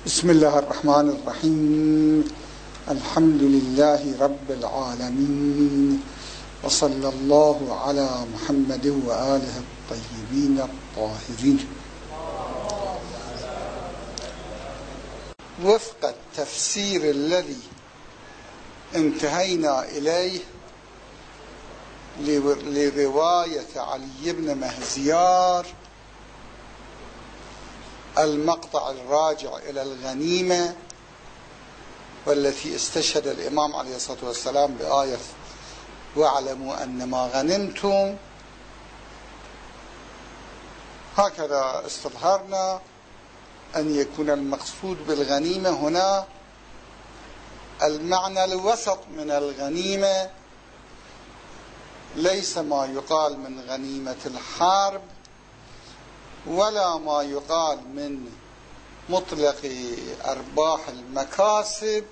بسم الله الرحمن الرحيم. الحمد لله رب العالمين، وصلى الله على محمد وآله الطيبين الطاهرين. وفق التفسير الذي انتهينا إليه لرواية علي بن مهزيار، المقطع الراجع إلى الغنيمة، والتي استشهد الإمام عليه الصلاة والسلام بآية واعلموا أن ما غنمتم. هكذا استظهرنا أن يكون المقصود بالغنيمة هنا المعنى الوسط من الغنيمة، ليس ما يقال من غنيمة الحرب ولا ما يقال من مطلق أرباح المكاسب،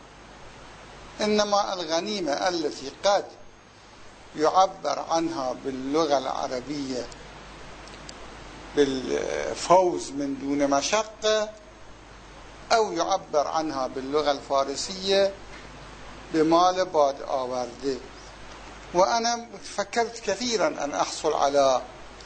إنما الغنيمة التي قد يعبر عنها باللغة العربية بالفوز من دون مشقة، أو يعبر عنها باللغة الفارسية بمال باد آورده. وأنا فكرت كثيرا أن أحصل على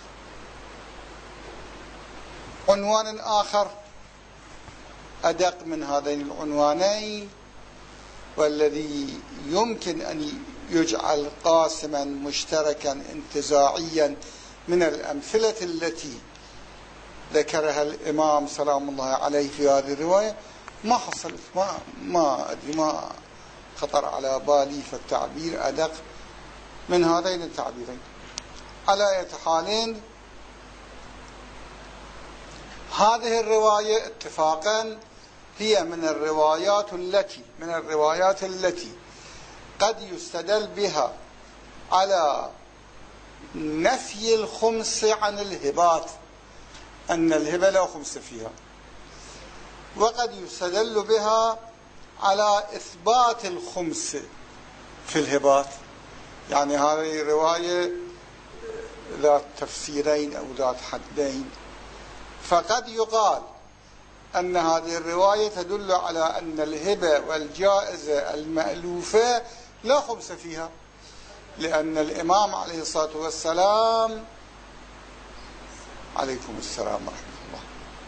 عنوان آخر أدق من هذين العنوانين، والذي يمكن أن يجعل قاسما مشتركا انتزاعيا من الأمثلة التي ذكرها الإمام سلام الله عليه في هذه الرواية. ما حصلت، ما أدري، ما خطر على بالي فالتعبير أدق من هذين التعبيرين. على أي حال، هذه الرواية اتفاقا هي من الروايات التي قد يستدل بها على نفي الخمس عن الهبات، أن الهبة لا خمس فيها، وقد يستدل بها على إثبات الخمس في الهبات. يعني هذه رواية ذات تفسيرين أو ذات حدين. فقد يقال أن هذه الرواية تدل على أن الهبة والجائزة المألوفة لا خمس فيها، لأن الإمام عليه الصلاة والسلام عليكم السلام ورحمة الله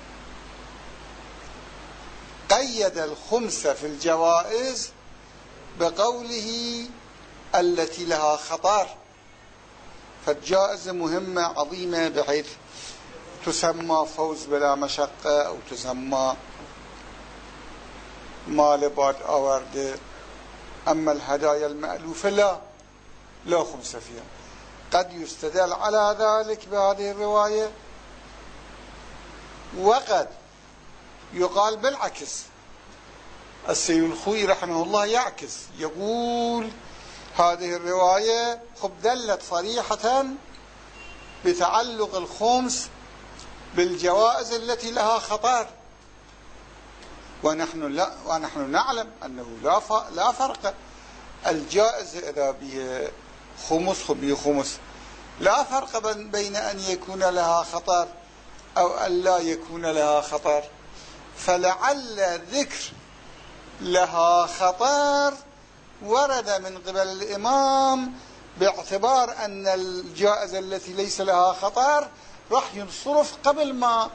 قيد الخمس في الجوائز بقوله التي لها خطر. فالجائزة مهمة عظيمة بحيث تسمى فوز بلا مشقة أو تسمى مال باد آورده. أما الهدايا المألوفة لا خمس فيها. قد يستدل على ذلك بهذه الرواية، وقد يقال بالعكس. السيد الخوئي رحمه الله يعكس، يقول هذه الرواية دلت صريحة بتعلق الخمس بالجوائز التي لها خطر، ونحن نعلم أنه لا فرق. الجائزة إذا بها خمس لا فرق بين أن يكون لها خطر أو أن لا يكون لها خطر. فلعل ذكر لها خطر ورد من قبل الإمام باعتبار أن الجائزة التي ليس لها خطر راح ينصرف قبل ما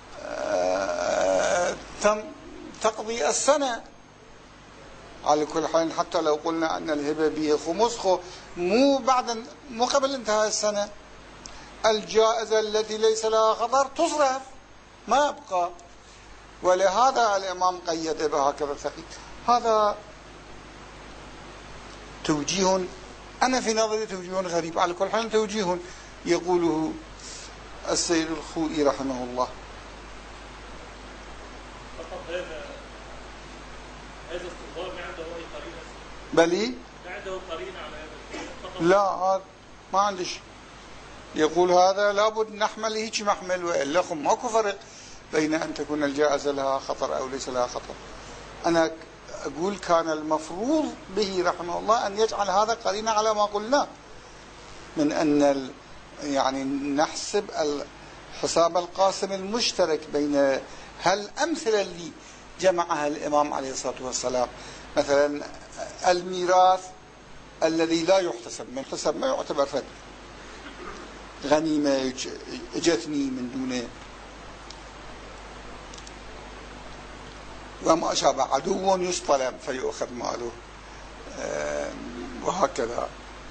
تقضي السنة. على كل حال، حتى لو قلنا أن الهبة به خمس مو قبل انتهاء السنة، الجائزة التي ليس لها خطر تصرف ما يبقى. ولهذا الإمام قيد بهكذا تقييد. هذا توجيه، أنا في نظري توجيه غريب. على كل حال توجيه يقوله السيد الخوئي رحمه الله. فقط هذا استظهار ما عنده أي قرينة؟ بلي ما عنده قرينة على هذا؟ لا، هذا ما عندش. يقول هذا لابد نحمل هيك محمل، وإلا ماكو فرق بين أن تكون الجائزة لها خطر أو ليس لها خطر. أنا أقول كان المفروض به رحمه الله أن يجعل هذا قرينة على ما قلنا من أن يعني نحسب حساب القاسم المشترك بين هالأمثلة اللي جمعها الإمام عليه الصلاة والسلام. مثلا الميراث الذي لا يحتسب، من يحتسب ما يعتبر فد غنيمة اجتني من دونه، وما أشابه عدو يصطلم فيؤخذ ماله، وهكذا.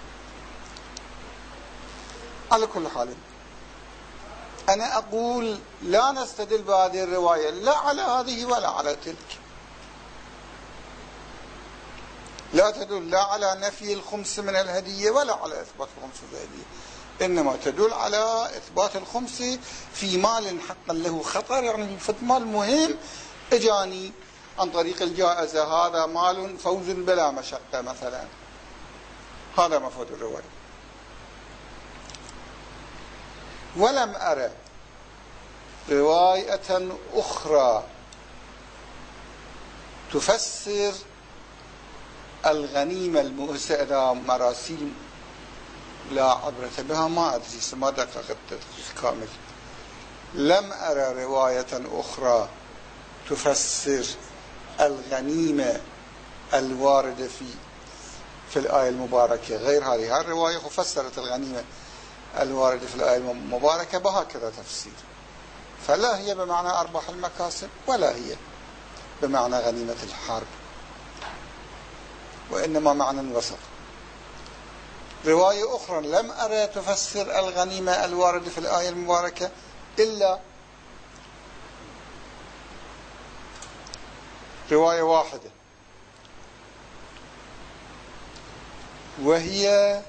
على كل حال أنا أقول لا نستدل بهذه الرواية لا على هذه ولا على تلك، لا تدل لا على نفي الخمس من الهدية ولا على إثبات الخمس من الهدية، إنما تدل على إثبات الخمس في مال حقا له خطر، يعني في مال مهم إجاني عن طريق الجائزة، هذا مال فوز بلا مشقة مثلا، هذا مفهوم الرواية. ولم أرى رواية أخرى تفسر الغنيمة المؤسسة مراسيل لا عبرة بها، ما أدري ما دقق التدقيق كامل. لم أرى رواية أخرى تفسر الغنيمة الواردة في الآية المباركة غير هذه الرواية، وفسرت الغنيمة الواردة في الآية المباركة بهكذا تفسير، فلا هي بمعنى أرباح المكاسب ولا هي بمعنى غنيمة الحرب، وإنما معنى وسط. رواية أخرى لم أرى تفسر الغنيمة الواردة في الآية المباركة إلا رواية واحدة، وهي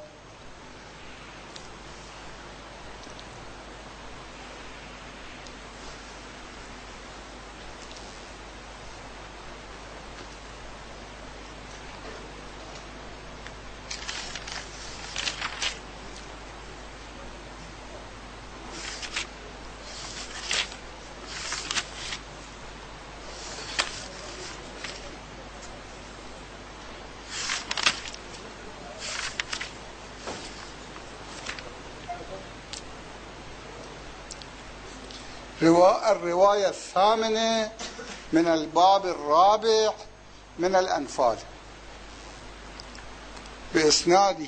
الرواية الثامنة من الباب الرابع من الأنفال بإسناده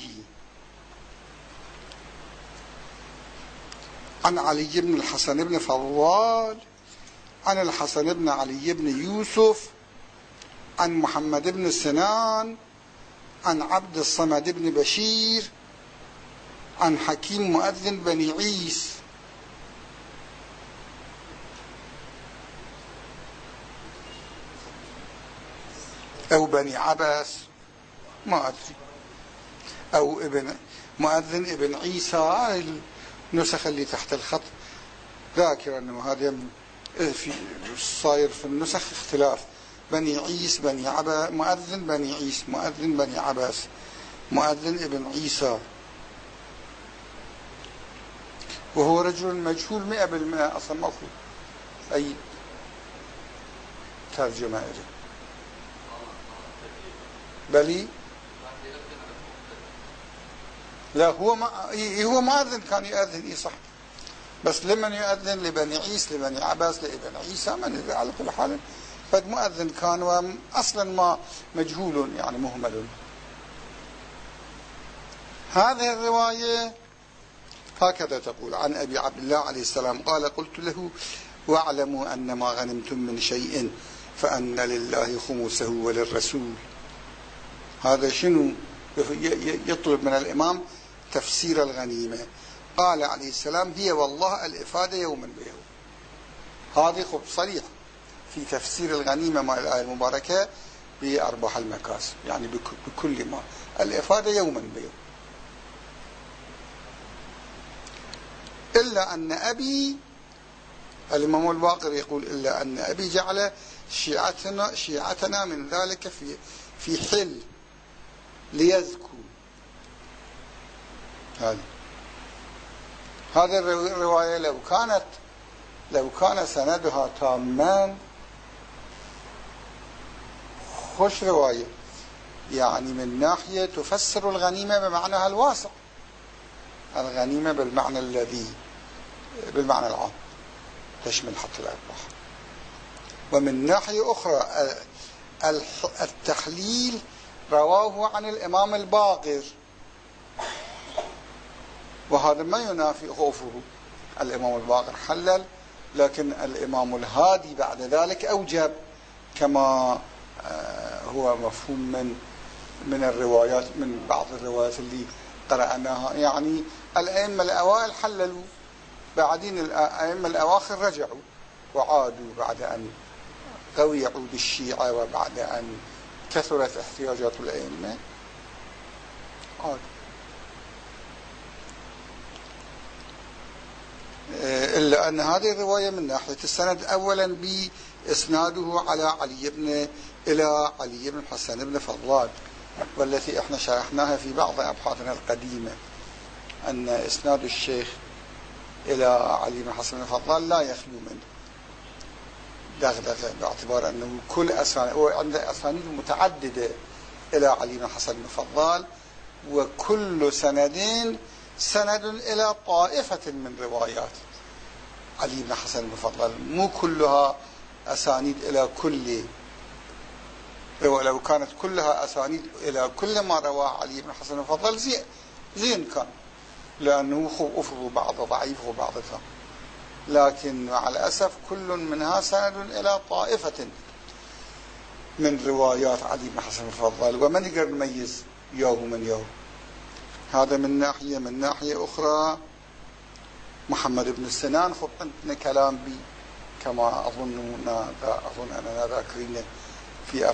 عن علي بن الحسن بن فضال عن الحسن بن علي بن يوسف عن محمد بن سنان عن عبد الصمد بن بشير عن حكيم مؤذن بني عيس أو بني عباس ما أدري، أو ابن مؤذن ابن عيسى، النسخ اللي تحت الخط ذاكرة أنه هذا في صاير في النسخ اختلاف، بني عيس بني عباس، مؤذن بني عيس مؤذن بني عباس مؤذن ابن عيسى، وهو رجل مجهول 100%، أصلا ما في أي ترجمة إليه. بلي لا هو مؤذن كان يؤذن، اي صح، بس لمن يؤذن لبني عيس لبني عباس لابن عيسى من ادري، على كل حال فد مؤذن كان واصلا ما مجهول يعني مهمل. هذه الرواية هكذا تقول: عن أبي عبد الله عليه السلام قال: قلت له: واعلموا أن ما غنمتم من شيء فأن لله خمسه وللرسول. هذا شنو؟ يطلب من الإمام تفسير الغنيمة. قال عليه السلام: هي والله الإفادة يوما بيوم. هذه خب صريح في تفسير الغنيمة مع الآية المباركة بأرباح المكاسب، يعني بكل ما الإفادة يوما بيوم. إلا أن أبي، الإمام الباقر يقول: إلا أن أبي جعل شيعتنا من ذلك في حل ليزكوا. هذه الرواية لو كان سندها تاما خوش رواية، يعني من ناحية تفسر الغنيمة بمعناها الواسع، الغنيمة بالمعنى العام تشمل حتى الأرباح. ومن ناحية أخرى التحليل رواه عن الإمام الباقر، وهذا ما ينافي خوفه. الإمام الباقر حلل، لكن الإمام الهادي بعد ذلك أوجب، كما هو مفهوم من الروايات، من بعض الروايات اللي قرأناها. يعني الأئمة الأوائل حللوا، بعدين الأئمة الأواخر رجعوا وعادوا بعد أن قوي عود الشيعة وبعد أن كثرت احتياجات الأئمة عادوا. إلا أن هذه الرواية من ناحية السند أولا بإسناده إلى علي بن حسن بن فضال، والتي احنا شرحناها في بعض أبحاثنا القديمة، أن إسناد الشيخ إلى علي بن حسن بن فضال لا يخلو من دغدغة، باعتبار أنه كل عنده أسانيد متعددة إلى علي بن حسن بن فضال، وكل سندين سند إلى طائفة من روايات علي بن حسن بن فضال، مو كلها أسانيد إلى كل. لو كانت كلها أسانيد إلى كل ما رواه علي بن حسن بن فضال زين كان، لأنه أفضوا بعض ضعيف وبعض ثام، لكن مع الأسف كل منها سند إلى طائفة من روايات علي بن حسن بن فضال، وما نقدر نميز ياهو من ياهو. هذا من ناحية. من ناحية أخرى محمد بن سنان خب عندنا كلام بي، كما أظن أننا ذاكرين في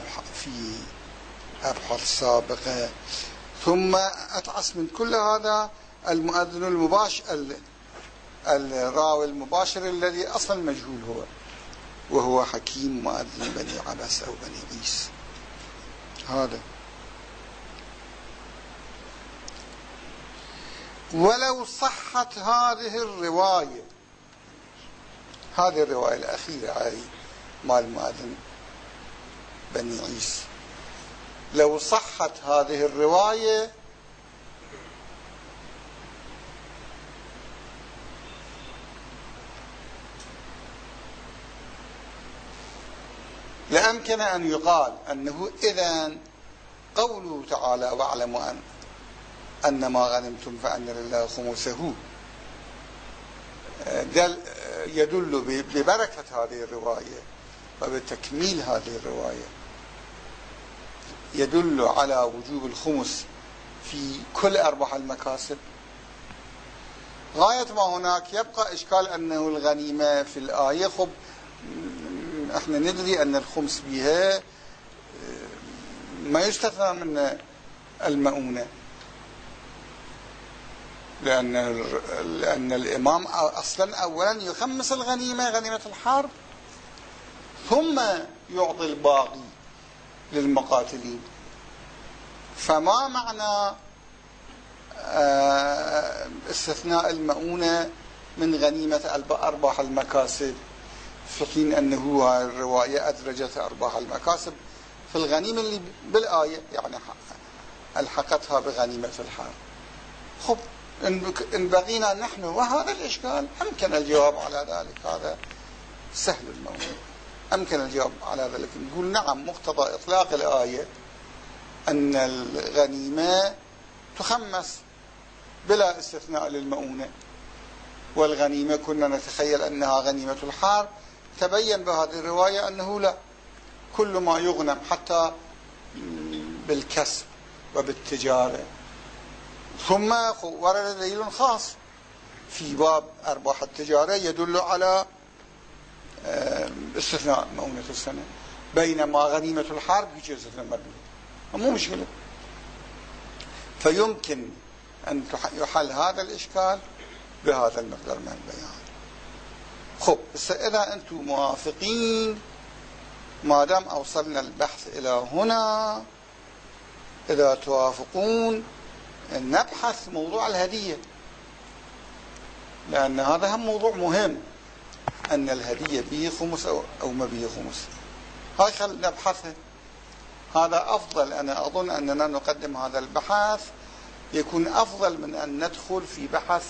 أبحاث سابقة. ثم أتعس من كل هذا المؤذن المباشر، الراوي المباشر الذي أصلا مجهول وهو حكيم مؤذن بني عبس أو بني عيس. هذا ولو صحت هذه الرواية الأخيرة هذه مال مؤذن بني عيس، لو صحت هذه الرواية لأمكن أن يقال أنه إذن قوله تعالى واعلموا أن ما غنمتم فأن لله خمسه يدل ببركة هذه الرواية وبتكميل هذه الرواية، يدل على وجوب الخمس في كل أرباح المكاسب. غاية ما هناك يبقى إشكال أنه الغنيمة في الآية، خب احنا ندري أن الخمس بها ما يستثنى من المؤونة، لأن الإمام أصلا أولا يخمس الغنيمة، غنيمة الحرب، ثم يعطي الباقي للمقاتلين. فما معنى استثناء المؤونة من غنيمة أرباح المكاسب، في حين أنه الرواية أدرجت أرباح المكاسب في الغنيمة اللي بالآية، يعني ألحقتها بغنيمة الحرب. خب إن بقينا نحن وهذا الإشكال، أمكن الجواب على ذلك، هذا سهل الموضوع، أمكن الجواب على ذلك. نقول نعم، مقتضى إطلاق الآية أن الغنيمة تخمس بلا استثناء للمؤونة، والغنيمة كنا نتخيل أنها غنيمة الحرب، تبين بهذه الرواية أنه لا، كل ما يغنم حتى بالكسب وبالتجارة. ثم ورد دليل خاص في باب أرباح التجارة يدل على استثناء مؤونة السنة، بينما غنيمة الحرب يجي استثناء مردود، مو مشكلة. فيمكن أن يحل هذا الإشكال بهذا المقدار من البيان. خب إذا أنتم موافقين، ما دام أوصلنا البحث إلى هنا، إذا توافقون نبحث موضوع الهدية، لأن هذا هم موضوع مهم، أن الهدية به خمس أو ما به خمس. هاي خل نبحثه، هذا أفضل. أنا أظن أننا نقدم هذا البحث يكون أفضل من أن ندخل في بحث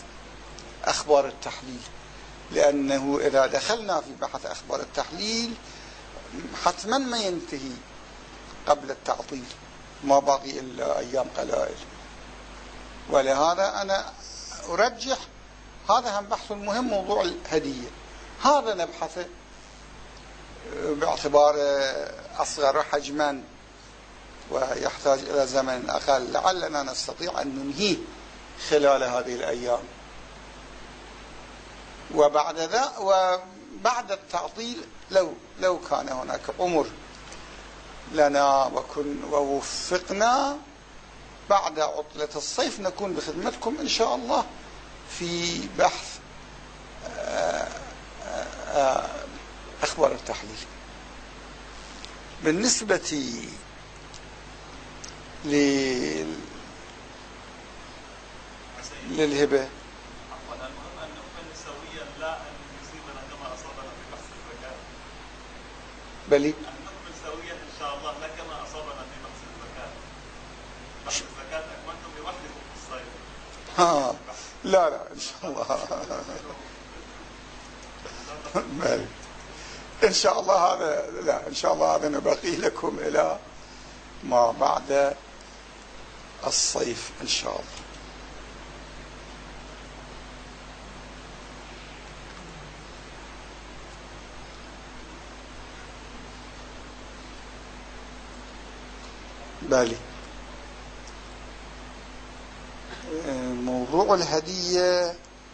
أخبار التحليل، لأنه إذا دخلنا في بحث أخبار التحليل حتما ما ينتهي قبل التعطيل، ما باقي إلا أيام قلائل. ولهذا أنا أرجح هذا هم بحث مهم، موضوع الهدية هذا نبحثه باعتبار أصغر حجما ويحتاج إلى زمن أقل، لعلنا نستطيع أن ننهيه خلال هذه الأيام. وبعد التعطيل لو كان هناك عمر لنا ووفقنا بعد عطلة الصيف نكون بخدمتكم إن شاء الله في بحث أخبار التحليل. بالنسبة للهبة، المهم أن نكون سويا، لا أن يصيبنا كما أصابنا في بحث الزكاة. بلي أن نكمل سويا إن شاء الله، لا كما أصابنا في بحث الزكاة. بحث الزكاة أكملتم لوحدكم في الصيف. لا إن شاء الله. بلي إن شاء الله هذا، لا إن شاء الله هذا نبقي لكم إلى ما بعد الصيف إن شاء الله. بالي موضوع الهدية،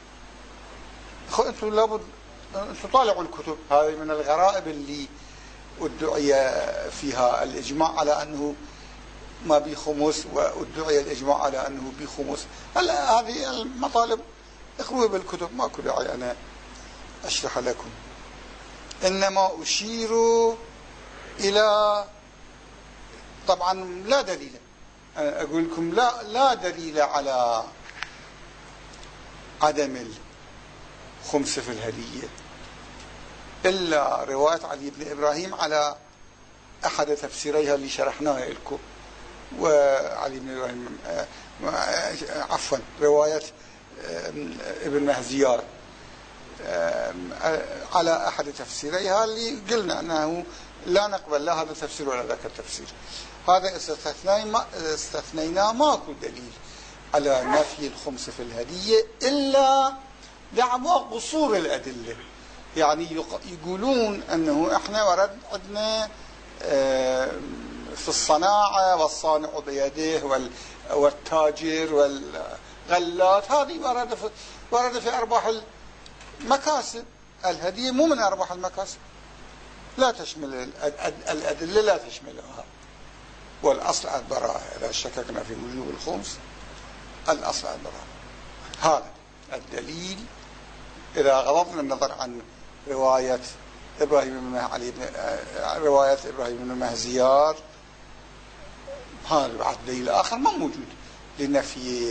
أنتم لابد أنتم طالعوا الكتب هذه من الغرائب اللي ادعي فيها الإجماع على أنه ما بي خمس، وادعي الإجماع على أنه بي خمس. هلا هذه المطالب اقروها بالكتب، ما داعي أنا أشرح لكم، إنما أشير إلى، طبعا لا دليل، أنا أقول لكم لا دليل على عدم الخمس في الهدية إلا رواية علي بن إبراهيم على أحد تفسيريها اللي شرحناها لكم، وعلي بن إبراهيم عفوا رواية ابن مهزيار على أحد تفسيريها اللي قلنا أنه لا نقبل لا هذا التفسير ولا ذاك التفسير. هذا استثنينا ماكو دليل على نفي الخمس في الهدية إلا دعوى قصور الأدلة. يعني يقولون أنه إحنا ورد عندنا في الصناعة والصانع بيده والتاجر والغلات، هذه ورد في أرباح المكاسب. الهدية مو من أرباح المكاسب، لا تشمل الأدلة، لا تشملها. والأصل البراءة، إذا شككنا في وجوب الخمس الأصل البراءة. هذا الدليل إذا غضضنا النظر عن رواية إبراهيم بن مهزيار، هذا بعد دليل آخر ما موجود لنفي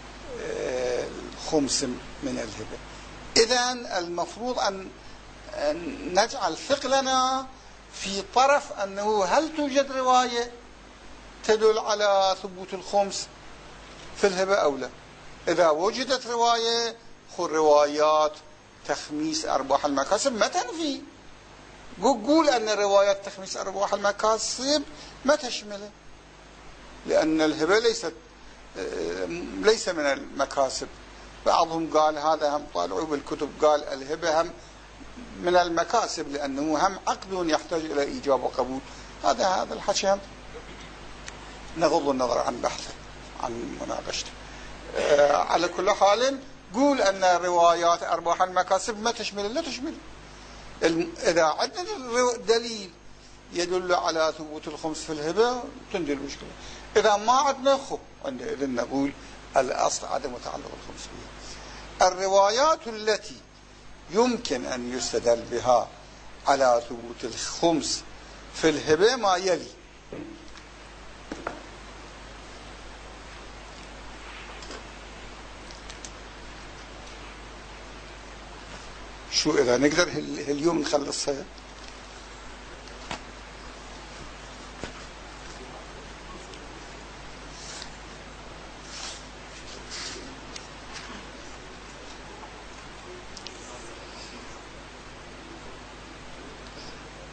الخمس من الهبة. إذن المفروض أن نجعل ثقلنا في طرف أنه هل توجد رواية تدل على ثبوت الخمس في الهبة أو لا. إذا وجدت رواية، روايات تخميس أرباح المكاسب ما تنفي، قول أن روايات تخميس أرباح المكاسب ما تشمله، لأن الهبة ليس من المكاسب. بعضهم قال هذا هم طالعوا بالكتب قال الهبة هم من المكاسب لأنه هم عقد يحتاج إلى إيجاب وقبول. هذا الحكي هم نغض النظر عن بحثه عن مناقشته. على كل حال قول أن روايات أرباح المكاسب ما تشمل، لا تشمل. إذا عندنا دليل يدل على ثبوت الخمس في الهبة تنتهي المشكلة. إذا ما عندنا عندئذ نقول الأصل عدم تعلق الخمس بها. الروايات التي يمكن أن يستدل بها على ثبوت الخمس في الهبة ما يلي: شو إذا نقدر اليوم نخلصها؟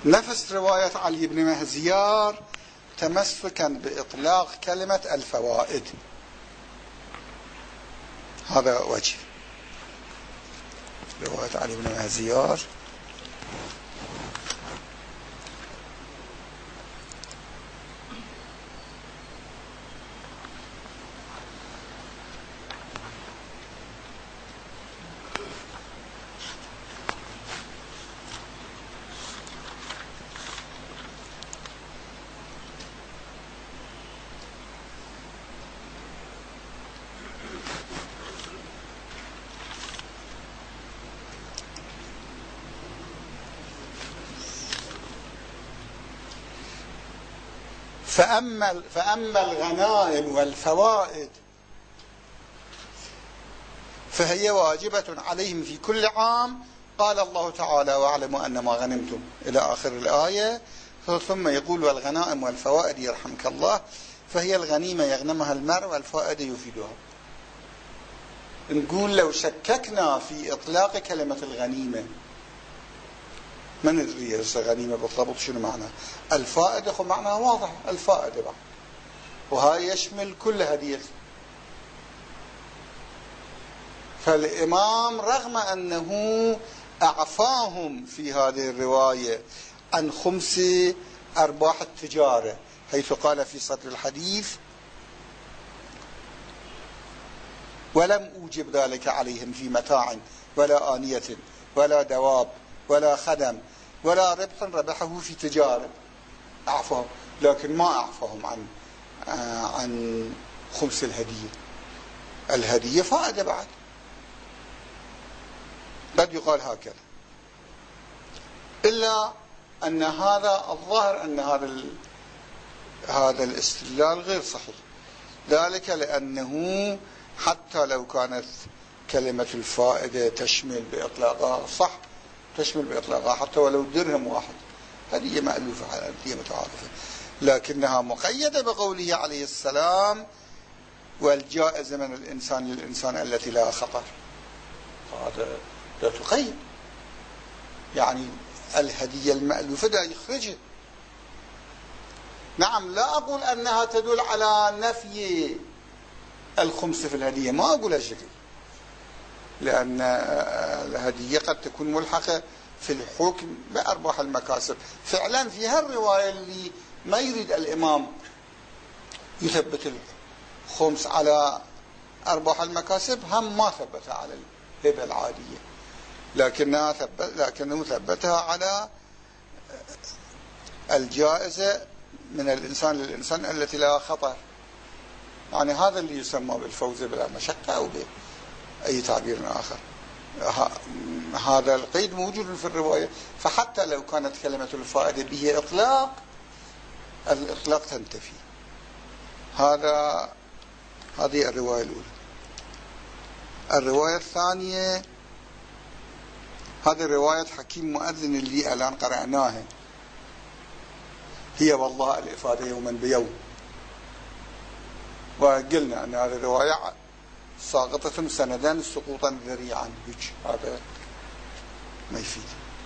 نفس رواية علي بن مهزيار تمسكا بإطلاق كلمة الفوائد. هذا وجه رواية علي بن مهزيار. فأما الغنائم والفوائد فهي واجبة عليهم في كل عام. قال الله تعالى: واعلموا أن ما غنمتم، إلى آخر الآية. ثم يقول: والغنائم والفوائد يرحمك الله، فهي الغنيمة يغنمها المرء والفائدة يفيدها. نقول لو شككنا في إطلاق كلمة الغنيمة ما ندري الغنيمة بالضبط شنو معنى. الفائدة خو معناها واضح، الفائدة بعد، وهاي يشمل كل هدية. فالإمام رغم أنه أعفاهم في هذه الرواية عن خمس أرباح التجارة، حيث قال في صدر الحديث: ولم أوجب ذلك عليهم في متاع ولا آنية ولا دواب ولا خدم ولا ربح ربحه في تجارة. أعفاهم، لكن ما أعفاهم عن خمس الهدية. الهدية فائدة بعد، قد يقال هكذا، إلا أن هذا الظاهر أن هذا الاستدلال غير صحيح. ذلك لأنه حتى لو كانت كلمة الفائدة تشمل بإطلاقها، صح، تشمل بإطلاقها حتى ولو درهم واحد، هذه مألوفة، هذه متعارفة، لكنها مقيدة بقوله عليه السلام: والجائزة من الإنسان للإنسان التي لا خطر. هذا لا تقيد، يعني الهدية المألوفة دا يخرجها. نعم، لا أقول أنها تدل على نفي الخمس في الهدية، ما أقول هالشكل، لأن الهدية قد تكون ملحقة في الحكم بأرباح المكاسب. فعلا في هالرواية اللي ما يريد الإمام يثبت الخمس على أرباح المكاسب، هم ما ثبتها على الهبة العادية، لكنه ثبتها على الجائزة من الإنسان للإنسان التي لا خطر. يعني هذا اللي يسمى بالفوز بلا مشقة أو بأي تعبير آخر. هذا القيد موجود في الرواية. فحتى لو كانت كلمة الفائدة به إطلاق، الإطلاق تنتفي. هذه الرواية الأولى. الرواية الثانية هذه رواية حكيم مؤذن اللي الآن قرأناها، هي والله الإفادة يوما بيوم. وقلنا أن هذه الرواية ساقطة سندا سقوطا ذريعا، هذا ما يفيد.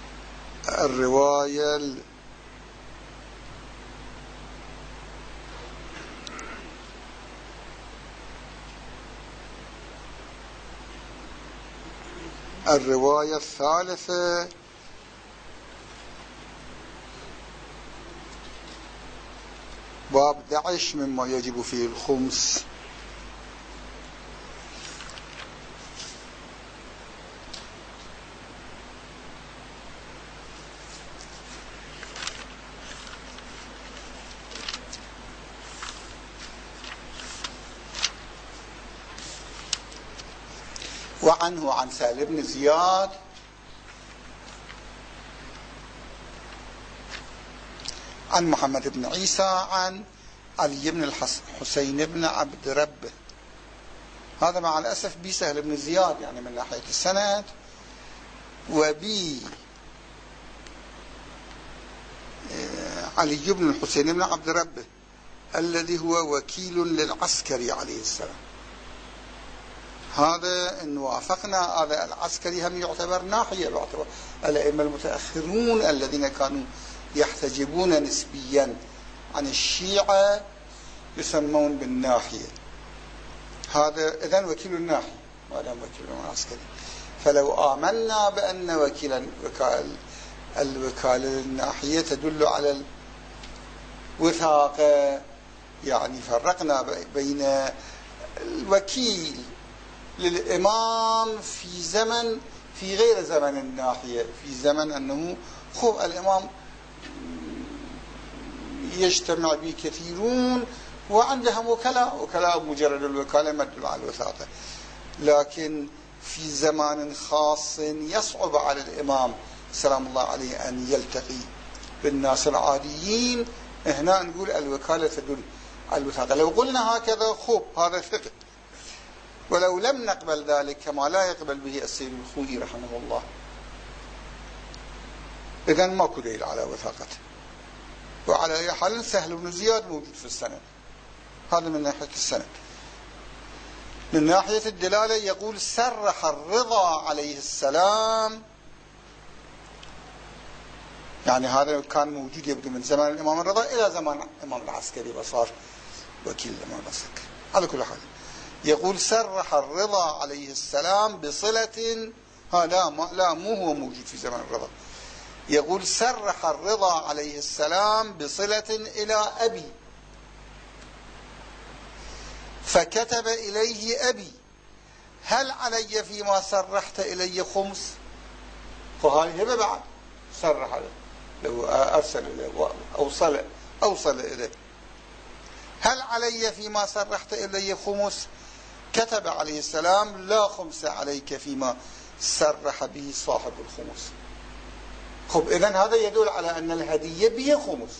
الرواية الثالثة باب 11 مما يجب فيه الخمس. وعنه عن سهل بن زياد عن محمد بن عيسى عن علي بن الحسين بن عبد ربه. هذا مع الأسف بي سهل بن زياد يعني من ناحية السند، وبي علي بن الحسين بن عبد ربه الذي هو وكيل للعسكري عليه السلام. هذا إن وافقنا هذا العسكري هم يعتبر ناحية باعتبار الأئمة المتأخرون الذين كانوا يحتجبون نسبيا عن الشيعة يسمون بالناحية. هذا إذن وكيل الناحية ما دام وكيل العسكري. فلو آمنا بأن الوكالة الناحية تدل على الوثاقة، يعني فرقنا بين الوكيل للإمام في غير زمن الناحية، في زمن أنه الإمام يجتمع به كثيرون وعندهم وكلاء مجرد الوكالة ما تدل على الوثاقة، لكن في زمان خاص يصعب على الإمام سلام الله عليه أن يلتقي بالناس العاديين، هنا نقول الوكالة تدل على الوثاقة. لو قلنا هكذا هذا فقه، ولو لم نقبل ذلك كما لا يقبل به السيد الخوئي رحمه الله، إذن ماكو دليل على وثاقته. وعلى أي حال سهل بن زياد موجود في السند، هذا من ناحية السند. من ناحية الدلالة يقول سرح الرضا عليه السلام، يعني هذا كان موجود يبدو من زمان الإمام الرضا إلى زمان الإمام العسكري وصار وكيل الإمام العسكري. على كل حال يقول سرح الرضا عليه السلام بصلة، لا مو هو موجود في زمن الرضا. يقول سرح الرضا عليه السلام بصلة إلى أبي فكتب إليه أبي هل علي فيما سرحت إلي خمس؟ فهذه هبة بعد سرح له، لو أرسل إليه أوصل إليه هل علي فيما سرحت إلي خمس؟ كتب عليه السلام لا خمس عليك فيما سرح به صاحب الخمس. إذن هذا يدل على أن الهدية بها خمس،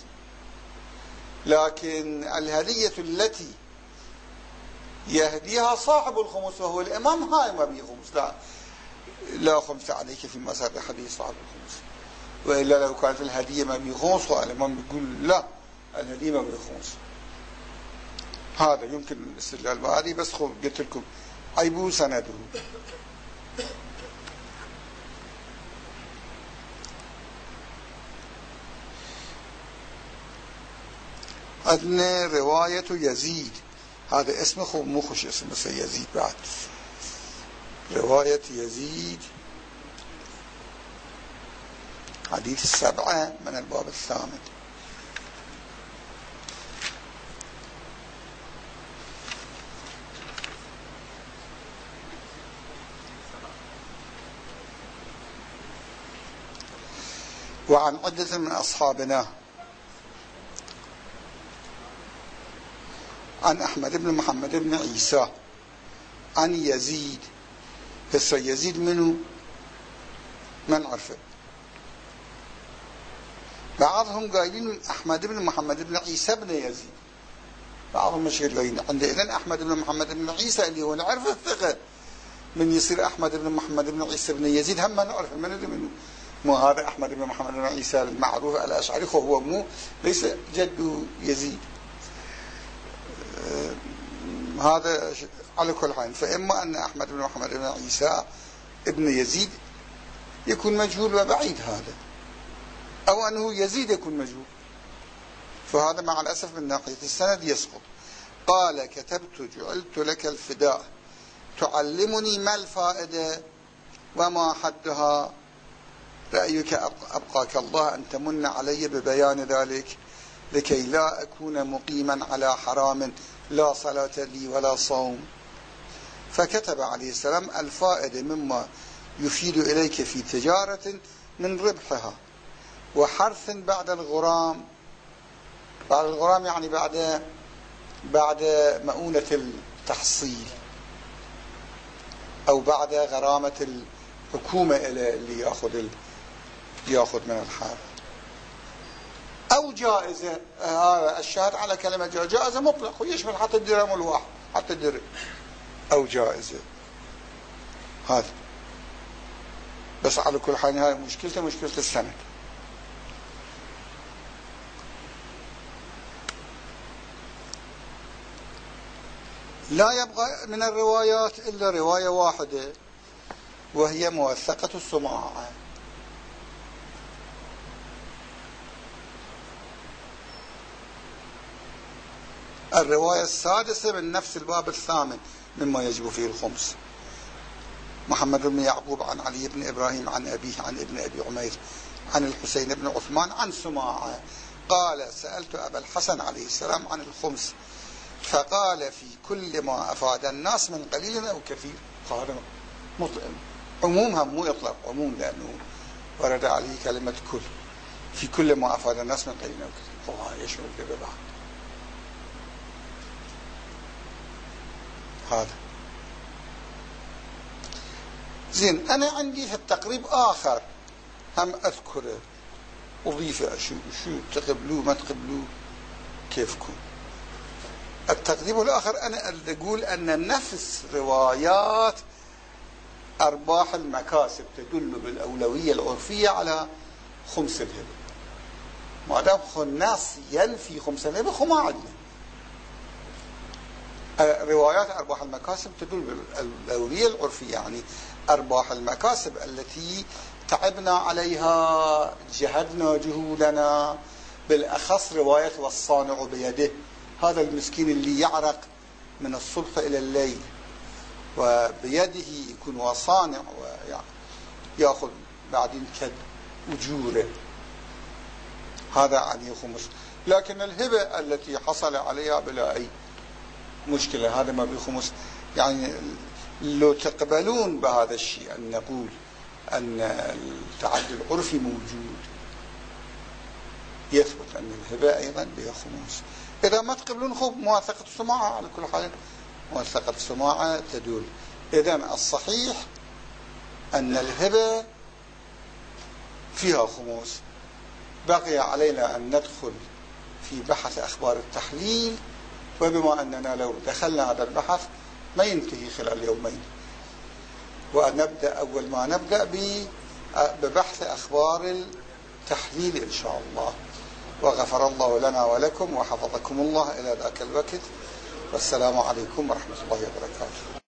لكن الهدية التي يهديها صاحب الخمس وهو الإمام هاي ما به خمس، لا خمس عليك فيما سرح به صاحب الخمس. وإلا لو كانت الهدية ما به خمس والإمام يقول لا الهدية ما به خمس، هذا يمكن الاستدلال بهذه. بس قلت لكم عيبوا سنده. عندنا رواية يزيد، هذا اسمه مو خوش اسمه يزيد بعد. رواية يزيد حديث 7 من الباب 8. وعن عدة من أصحابنا عن أحمد بن محمد بن عيسى عن يزيد. بس يزيد منه من عرفه، بعضهم قايلين أحمد بن محمد بن عيسى بن يزيد، بعضهم مش قايلين. عندنا أحمد بن محمد بن عيسى اللي هو نعرف الثقة، من يصير أحمد بن محمد بن عيسى بن يزيد هم ما نعرف من اللي منه. مو هذا أحمد بن محمد بن عيسى المعروف الأشعري هو مو ليس جد يزيد. هذا على كل حال. فإما أن أحمد بن محمد بن عيسى ابن يزيد يكون مجهول وبعيد هذا، أو أنه يزيد يكون مجهول، فهذا مع الأسف من ناحية السند يسقط. قال كتبت جعلت لك الفداء تعلمني ما الفائدة وما حدها، رأيك أبقاك الله أن تمن علي ببيان ذلك لكي لا أكون مقيما على حرام لا صلاة لي ولا صوم. فكتب عليه السلام الفائدة مما يفيد إليك في تجارة من ربحها وحرث بعد الغرام. بعد الغرام يعني بعد مؤونة التحصيل أو بعد غرامة الحكومة اللي يأخذ من الحال، أو جائزة. الشاهد على كلمة جائزة مطلق ويشمل حتى الدرهم الواحد، حتى الدرهم أو جائزة. هذا بس على كل حال هاي مشكلة السند. لا يبقى من الروايات إلا رواية واحدة وهي موثقة السماع. الرواية السادسة من نفس الباب الثامن مما يجب فيه الخمس. محمد بن يعقوب عن علي بن إبراهيم عن أبيه عن ابن أبي عمير عن الحسين بن عثمان عن سماعة قال سألت أبا الحسن عليه السلام عن الخمس فقال في كل ما أفاد الناس من قليل أو كثير. هذا عمومها مو إطلاق عموم، لأنه ورد عليه كلمة كل، في كل ما أفاد الناس من قليل أو كثير، الله يشمل الهبة بعد. هذا زين. أنا عندي في التقريب آخر هم أذكره، أضيفه، شو تقبلوه ما تقبلوه كيفكم. التقريب الآخر أنا أقول أن نفس روايات أرباح المكاسب تدل بالأولوية العرفية على خمس الهبة. ما دام الناس ينفي خمس الهبة خما عدنا. روايات أرباح المكاسب تدل بالأولوية العرفية، يعني أرباح المكاسب التي تعبنا عليها جهدنا جهودنا، بالأخص رواية والصانع بيده، هذا المسكين اللي يعرق من الصبح إلى الليل وبيده يكون وصانع ويأخذ بعدين كد أجوره، هذا يعني خمس. لكن الهبة التي حصل عليها بلا أي مشكلة هذا ما بخمس. يعني لو تقبلون بهذا الشيء أن نقول أن التعدي العرفي موجود، يثبت أن الهبة أيضا بها خمس. إذا ما تقبلون خب موثقة السماعة على كل حال، موثقة السماعة تدل. إذن الصحيح أن الهبة فيها خمس. بقي علينا أن ندخل في بحث أخبار التحليل، وبما أننا لو دخلنا هذا البحث ما ينتهي خلال يومين، ونبدأ أول ما نبدأ ببحث أخبار التحليل إن شاء الله. وغفر الله لنا ولكم وحفظكم الله إلى ذاك الوقت، والسلام عليكم ورحمة الله وبركاته.